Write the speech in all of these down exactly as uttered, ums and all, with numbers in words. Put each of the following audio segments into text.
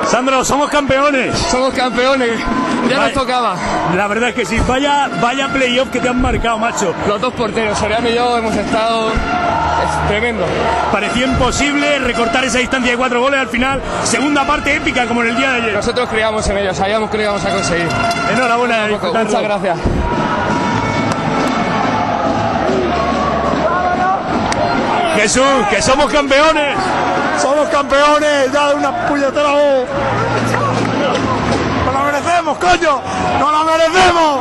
Sandro, somos campeones. Somos campeones. Ya nos tocaba. La verdad es que sí. Vaya, vaya playoff que te han marcado, macho. Los dos porteros, Soriano y yo, hemos estado... Es tremendo. Parecía imposible recortar esa distancia de cuatro goles al final. Segunda parte épica como en el día de ayer. Nosotros creíamos en ello, sabíamos que lo íbamos a conseguir. Enhorabuena. Muchas gracias. Jesús, que somos campeones. Somos campeones, ya de una puñetera vez. ¡Nos la merecemos, coño! ¡Nos la merecemos!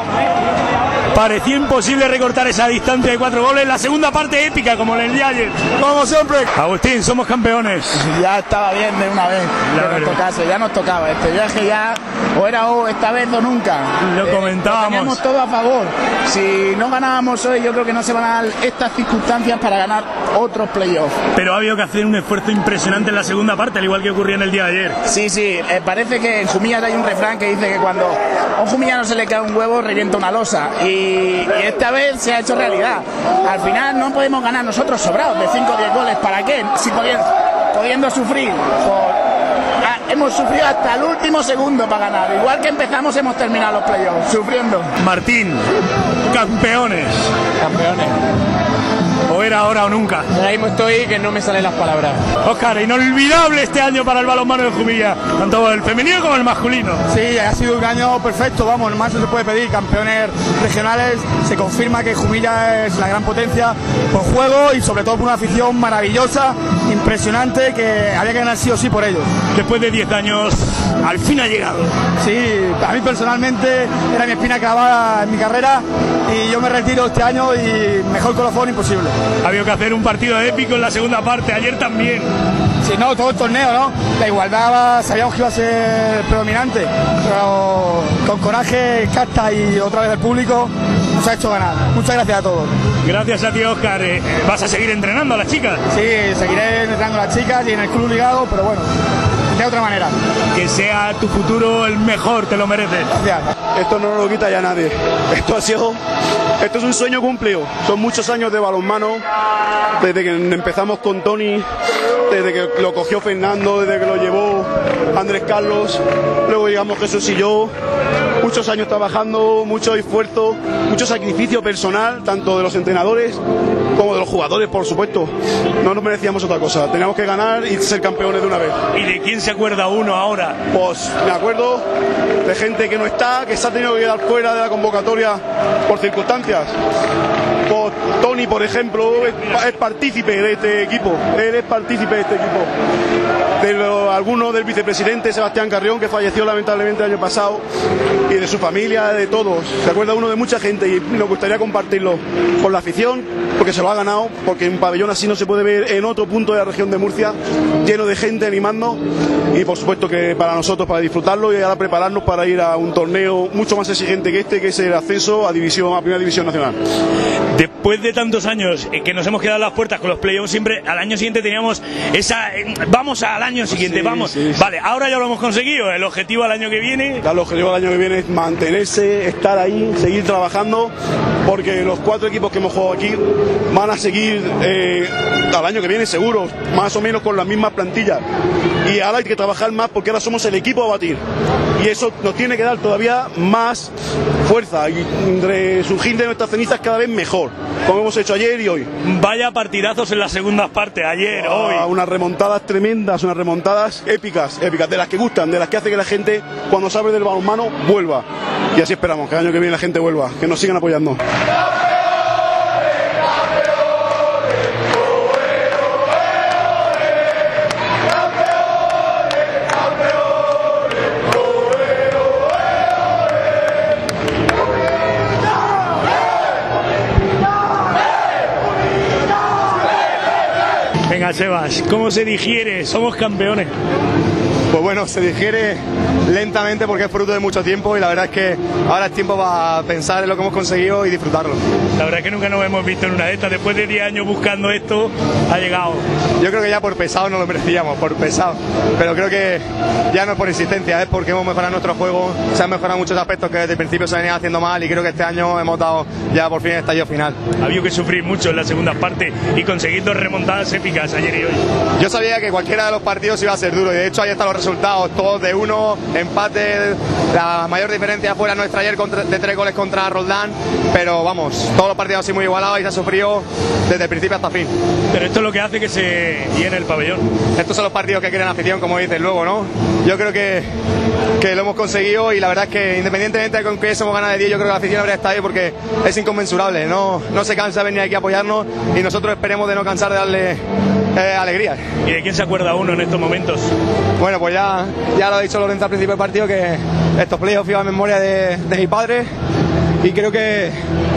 Parecía imposible recortar esa distancia de cuatro goles. La segunda parte épica, como en el día de ayer. Como siempre. Agustín, somos campeones. Ya estaba bien de una vez. Que nos tocase, ya nos tocaba. Este viaje ya, o era o esta vez o nunca. Lo eh, comentábamos. Teníamos todo a favor. Si no ganábamos hoy, yo creo que no se van a dar estas circunstancias para ganar otros playoffs. Pero ha habido que hacer un esfuerzo impresionante en la segunda parte, al igual que ocurría en el día de ayer. Sí, sí. Eh, parece que en Jumillas hay un refrán que dice que cuando a un jumillano se le cae un huevo, revienta una losa. Y Y, y esta vez se ha hecho realidad. Al final no podemos ganar nosotros sobrados de cinco o diez goles. ¿Para qué? Si pudiendo, pudiendo sufrir. Por, ah, hemos sufrido hasta el último segundo para ganar. Igual que empezamos, hemos terminado los playoffs, sufriendo. Martín, campeones. Campeones. O era ahora o nunca. Ahora mismo estoy que no me salen las palabras. Óscar, inolvidable este año para el balonmano de Jumilla, tanto el femenino como el masculino. Sí, ha sido un año perfecto, vamos, más se puede pedir. Campeones regionales, se confirma que Jumilla es la gran potencia por juego y sobre todo por una afición maravillosa, impresionante, que había que ganar sí o sí por ellos. Después de diez años, al fin ha llegado. Sí, a mí personalmente era mi espina clavada en mi carrera y yo me retiro este año y mejor colofón imposible. Ha habido que hacer un partido épico en la segunda parte, ayer también. Sí, no, todo el torneo, ¿no? La igualdad sabíamos que iba a ser predominante, pero con coraje, casta y otra vez el público nos ha hecho ganar. Muchas gracias a todos. Gracias a ti, Óscar. Eh, ¿Vas a seguir entrenando a las chicas? Sí, seguiré entrenando a las chicas y en el club ligado, pero bueno, de otra manera. Que sea tu futuro el mejor, te lo mereces. Gracias. Esto no lo quita ya nadie. Esto ha sido, esto es un sueño cumplido. Son muchos años de balonmano, desde que empezamos con Tony, desde que lo cogió Fernando, desde que lo llevó Andrés Carlos, luego llegamos Jesús y yo. Muchos años trabajando, mucho esfuerzo, mucho sacrificio personal, tanto de los entrenadores como de los jugadores, por supuesto. No nos merecíamos otra cosa, teníamos que ganar y ser campeones de una vez. ¿Y de quién se acuerda uno ahora? Pues me acuerdo de gente que no está, que se ha tenido que quedar fuera de la convocatoria por circunstancias. Pues Tony, por ejemplo, es, es partícipe de este equipo, él es partícipe de este equipo. De lo, algunos del vicepresidente Sebastián Carrión, que falleció lamentablemente el año pasado, y de su familia, de todos. Se acuerda uno de mucha gente y nos gustaría compartirlo con la afición, porque se lo ha ganado, porque un pabellón así no se puede ver en otro punto de la región de Murcia, lleno de gente animando, y por supuesto que para nosotros, para disfrutarlo y ahora prepararnos para ir a un torneo mucho más exigente que este, que es el ascenso a división, a primera división nacional. Después de tantos años eh, que nos hemos quedado en las puertas con los playoffs, siempre al año siguiente teníamos esa... Eh, vamos al año siguiente, Sí, vamos. sí, sí. Vale, ahora ya lo hemos conseguido. El objetivo al año que viene... El objetivo del año que viene es mantenerse, estar ahí, seguir trabajando, porque los cuatro equipos que hemos jugado aquí van a seguir eh, al año que viene seguro, más o menos con las mismas plantillas. Y ahora hay que trabajar más porque ahora somos el equipo a batir. Y eso nos tiene que dar todavía más fuerza y resurgir de nuestras cenizas cada vez mejor, como hemos hecho ayer y hoy. Vaya partidazos en las segundas partes, ayer, Ah, hoy. Unas remontadas tremendas, unas remontadas épicas, épicas, de las que gustan, de las que hace que la gente, cuando sabe del balonmano, vuelva. Y así esperamos, que el año que viene la gente vuelva, que nos sigan apoyando. Venga, Sebas, ¿cómo se digiere? Somos campeones. Pues bueno, se digiere lentamente porque es fruto de mucho tiempo y la verdad es que ahora es tiempo para pensar en lo que hemos conseguido y disfrutarlo. La verdad es que nunca nos hemos visto en una de estas. Después de diez años buscando esto, ha llegado. Yo creo que ya por pesado no lo merecíamos, por pesado. Pero creo que ya no es por insistencia, es porque hemos mejorado nuestro juego, se han mejorado muchos aspectos que desde el principio se venían haciendo mal y creo que este año hemos dado ya por fin el estallido final. Ha habido que sufrir mucho en la segunda parte y conseguir dos remontadas épicas ayer y hoy. Yo sabía que cualquiera de los partidos iba a ser duro y de hecho ahí están los resultados resultados, todos de uno, empate, la mayor diferencia fue la nuestra ayer contra, de tres goles contra Roldán, pero vamos, todos los partidos han sido muy igualados y se ha sufrido desde el principio hasta el fin. Pero esto es lo que hace que se llene el pabellón. Estos son los partidos que quieren afición, como dices luego, ¿no? Yo creo que, que lo hemos conseguido y la verdad es que independientemente de con que hubiésemos ganado de diez, yo creo que la afición habría estado ahí porque es inconmensurable, no, no se cansa de venir aquí a apoyarnos y nosotros esperemos de no cansar de darle eh, alegría. ¿Y de quién se acuerda uno en estos momentos? Bueno, pues ya, ya lo ha dicho Lorenzo al principio del partido, que estos playoffs iban en memoria de, de mi padre y creo que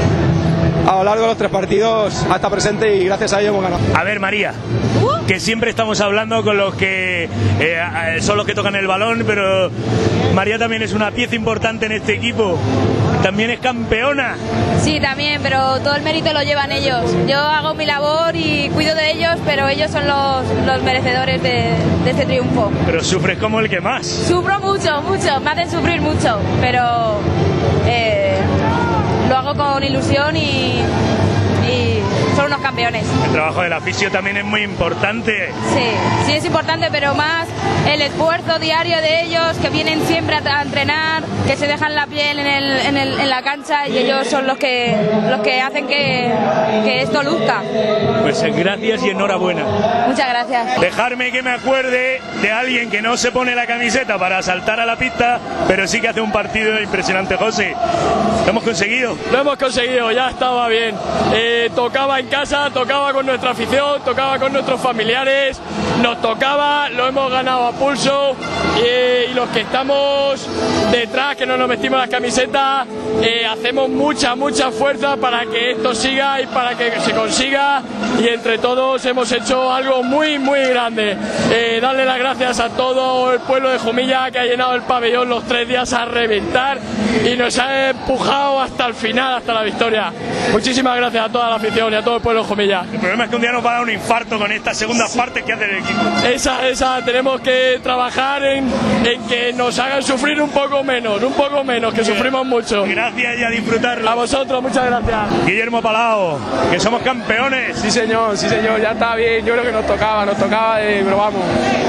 a lo largo de los tres partidos hasta presente y gracias a ello hemos ganado. A ver, María, que siempre estamos hablando con los que eh, son los que tocan el balón, pero María también es una pieza importante en este equipo, también es campeona. Sí, también, pero todo el mérito lo llevan ellos. Yo hago mi labor y cuido de ellos, pero ellos son los, los merecedores de, de este triunfo. Pero sufres como el que más. Sufro mucho, mucho, me hacen sufrir mucho, pero eh, lo hago con ilusión y, y son unos campeones. El trabajo del aficio también es muy importante. Sí, sí es importante, pero más el esfuerzo diario de ellos, que vienen siempre a, a entrenar, que se dejan la piel en, el, en, el, en la cancha y ellos son los que, los que hacen que, que esto luzca. Pues gracias y enhorabuena. Muchas gracias. Dejarme que me acuerde de alguien que no se pone la camiseta para saltar a la pista, pero sí que hace un partido impresionante, José. ¿Lo hemos conseguido? Lo hemos conseguido, ya estaba bien. Eh, tocaba en casa, tocaba con nuestra afición, tocaba con nuestros familiares, nos tocaba, lo hemos ganado a pulso y, y los que estamos detrás, que no nos vestimos las camisetas, eh, hacemos mucha, mucha fuerza para que esto siga y para que se consiga y entre todos hemos hecho algo muy, muy grande. Eh, darle las gracias a todo el pueblo de Jumilla que ha llenado el pabellón los tres días a reventar y nos ha empujado hasta el final, hasta la victoria. Muchísimas gracias a toda la afición y a todo el pueblo de Jumilla. El problema es que un día nos va a dar un infarto con estas segundas partes que hace el equipo. Esa, esa, tenemos que trabajar en, en que nos hagan sufrir un poco menos, un poco menos, que sufrimos mucho. Gracias y a disfrutarlo. A vosotros, muchas gracias. Guillermo Palao, que somos campeones. Sí señor, sí señor, ya está bien, yo creo que nos tocaba, nos tocaba, eh, pero vamos.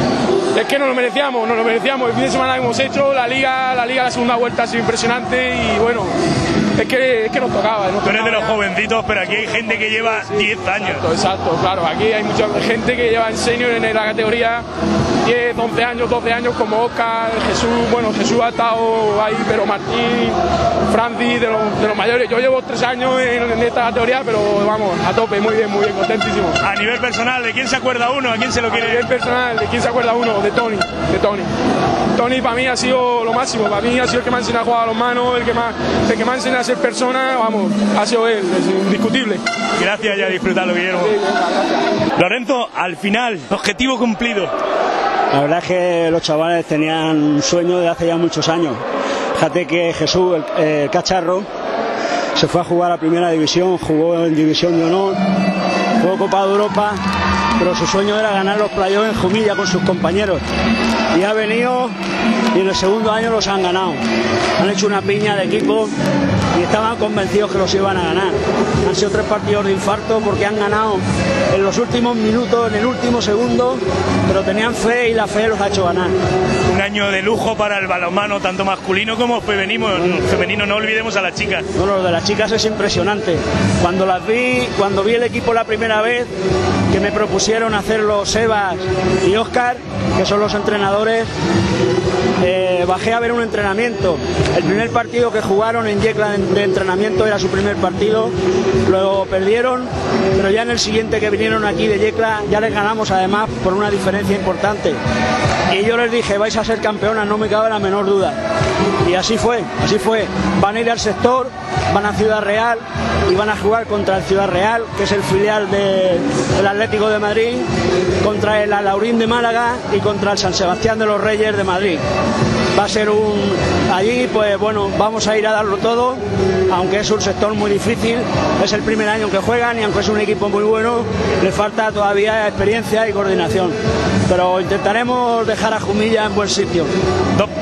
Es que nos lo merecíamos, nos lo merecíamos. El fin de semana que hemos hecho, la liga, la liga, la segunda vuelta ha sido impresionante y bueno, es que, es que nos tocaba. Nos Tú eres de los ya. jovencitos, pero aquí hay gente que lleva Sí, diez años. Exacto, exacto, claro, aquí hay mucha gente que lleva en senior en la categoría diez, once años, doce años, como Oscar, Jesús, bueno, Jesús ha estado ahí, pero Martín, Francis, de los, de los mayores. Yo llevo tres años en, en esta categoría, pero vamos, a tope, muy bien, muy bien, contentísimo. A nivel personal, ¿de quién se acuerda uno? ¿A quién se lo A quiere? nivel personal, ¿de quién se acuerda uno? De Tony, de Tony. Tony para mí ha sido lo máximo, para mí ha sido el que me ha enseñado a jugar a los manos, el que, más, el que me ha enseñado a ser persona, vamos, ha sido él, es indiscutible. Gracias y a disfrutarlo, Guillermo. Sí, venga, gracias. Lorenzo, al final, objetivo cumplido. La verdad es que los chavales tenían un sueño de hace ya muchos años. Fíjate que Jesús, el, el cacharro, se fue a jugar a Primera División, jugó en División de Honor, jugó Copa de Europa, pero su sueño era ganar los playoffs en Jumilla con sus compañeros. Y ha venido y en el segundo año los han ganado. Han hecho una piña de equipo y estaban convencidos que los iban a ganar. Han sido tres partidos de infarto porque han ganado en los últimos minutos, en el último segundo, pero tenían fe y la fe los ha hecho ganar. Un año de lujo para el balonmano, tanto masculino como femenino. Femenino, no olvidemos a las chicas. Bueno, lo de las chicas es impresionante. Cuando las vi, cuando vi el equipo la primera vez, que me propusieron hacerlo Sebas y Óscar, que son los entrenadores, eh, bajé a ver un entrenamiento. El primer partido que jugaron en Yecla de entrenamiento era su primer partido, luego perdieron, pero ya en el siguiente que vinieron aquí de Yecla ya les ganamos, además por una diferencia importante. Y yo les dije, vais a ser campeonas, no me cabe la menor duda. Y así fue, así fue. Van a ir al sector, van a Ciudad Real y van a jugar contra el Ciudad Real, que es el filial de, del Atlético de Madrid, contra el Alaurín de Málaga y contra el San Sebastián de los Reyes de Madrid. Va a ser un... Allí, pues bueno, vamos a ir a darlo todo, aunque es un sector muy difícil, es el primer año que juegan y aunque es un equipo muy bueno, le falta todavía experiencia y coordinación. Pero intentaremos dejar a Jumilla en buen sitio. Top.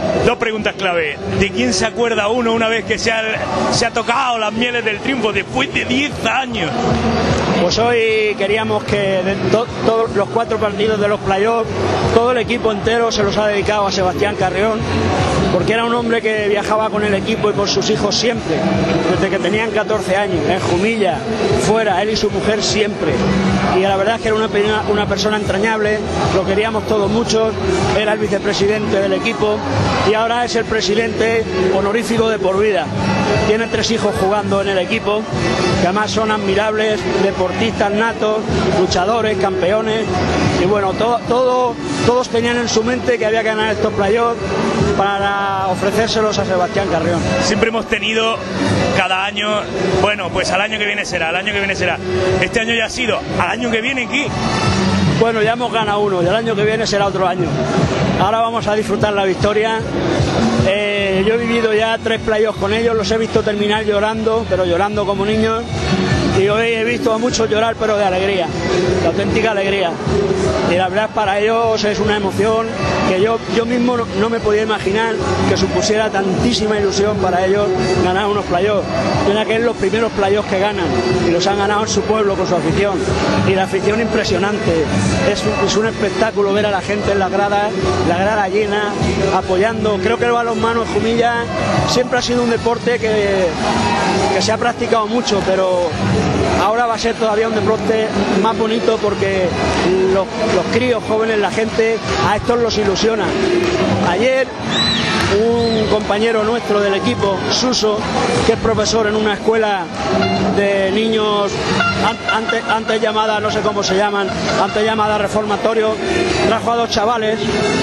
Dos preguntas clave. ¿De quién se acuerda uno una vez que se ha, se ha tocado las mieles del triunfo después de diez años? Pues hoy queríamos que de to todos los cuatro partidos de los playoffs, todo el equipo entero se los ha dedicado a Sebastián Carrión, porque era un hombre que viajaba con el equipo y con sus hijos siempre, desde que tenían catorce años, en Jumilla, fuera, él y su mujer siempre. Y la verdad es que era una, una persona entrañable, lo queríamos todos mucho, era el vicepresidente del equipo y ahora es el presidente honorífico de por vida. Tiene tres hijos jugando en el equipo, que además son admirables, deportistas natos, luchadores, campeones, y bueno, todo, todo, todos tenían en su mente que había que ganar estos playoffs para ofrecérselos a Sebastián Carrión. Siempre hemos tenido cada año, bueno, pues al año que viene será, al año que viene será. Este año ya ha sido, al año que viene aquí. Bueno, ya hemos ganado uno y el año que viene será otro año. Ahora vamos a disfrutar la victoria. Eh, yo he vivido ya tres playoffs con ellos, los he visto terminar llorando, pero llorando como niños. Y hoy he visto a muchos llorar, pero de alegría, de auténtica alegría. Y la verdad para ellos es una emoción que yo, yo mismo no, no me podía imaginar que supusiera tantísima ilusión para ellos ganar unos playoffs. Tienen que ser los primeros playoffs que ganan y los han ganado en su pueblo con su afición. Y la afición impresionante, es un, es un espectáculo ver a la gente en la grada, la grada llena, apoyando. Creo que el balonmano en Jumilla siempre ha sido un deporte que, que se ha practicado mucho, pero ahora va a ser todavía un deporte más bonito porque los, los críos jóvenes, la gente, a estos los ilusiona. Ayer un compañero nuestro del equipo, Suso, que es profesor en una escuela de niños antes, antes llamada, no sé cómo se llaman, antes llamada reformatorio, trajo a dos chavales.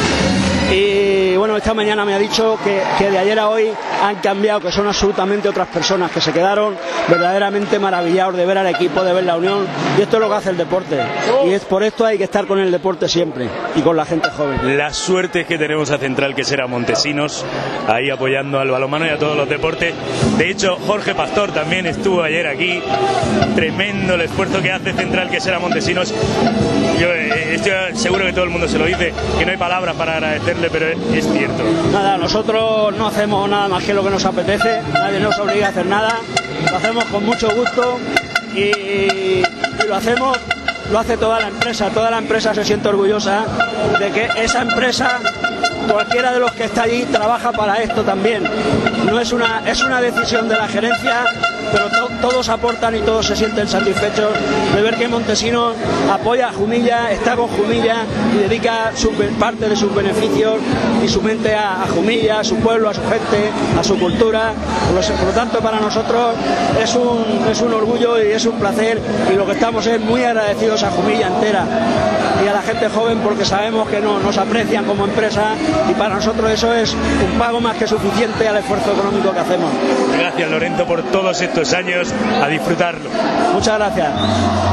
Y bueno, esta mañana me ha dicho que, que de ayer a hoy han cambiado, que son absolutamente otras personas, que se quedaron verdaderamente maravillados de ver al equipo, de ver la unión, y esto es lo que hace el deporte, y es por esto hay que estar con el deporte siempre, y con la gente joven. La suerte es que tenemos a Central, que será Montesinos, ahí apoyando al balonmano y a todos los deportes. De hecho, Jorge Pastor también estuvo ayer aquí, tremendo el esfuerzo que hace Central, que será Montesinos. Yo eh, estoy seguro que todo el mundo se lo dice, que no hay palabras para agradecerle, pero es cierto. Nada, nosotros no hacemos nada más que lo que nos apetece, nadie nos obliga a hacer nada, lo hacemos con mucho gusto y, y lo hacemos, lo hace toda la empresa, toda la empresa se siente orgullosa de que esa empresa, cualquiera de los que está allí, trabaja para esto también. No es una, es una decisión de la gerencia, pero to, todos aportan y todos se sienten satisfechos de ver que Montesinos apoya a Jumilla, está con Jumilla y dedica su, parte de sus beneficios y su mente a, a Jumilla, a su pueblo, a su gente, a su cultura. Por lo, por lo tanto, para nosotros es un, es un orgullo y es un placer, y lo que estamos es muy agradecidos a Jumilla entera y a la gente joven, porque sabemos que no, nos aprecian como empresa, y para nosotros eso es un pago más que suficiente al esfuerzo económico que hacemos. Gracias, Lorento, por todos estos años, a disfrutarlo. Muchas gracias.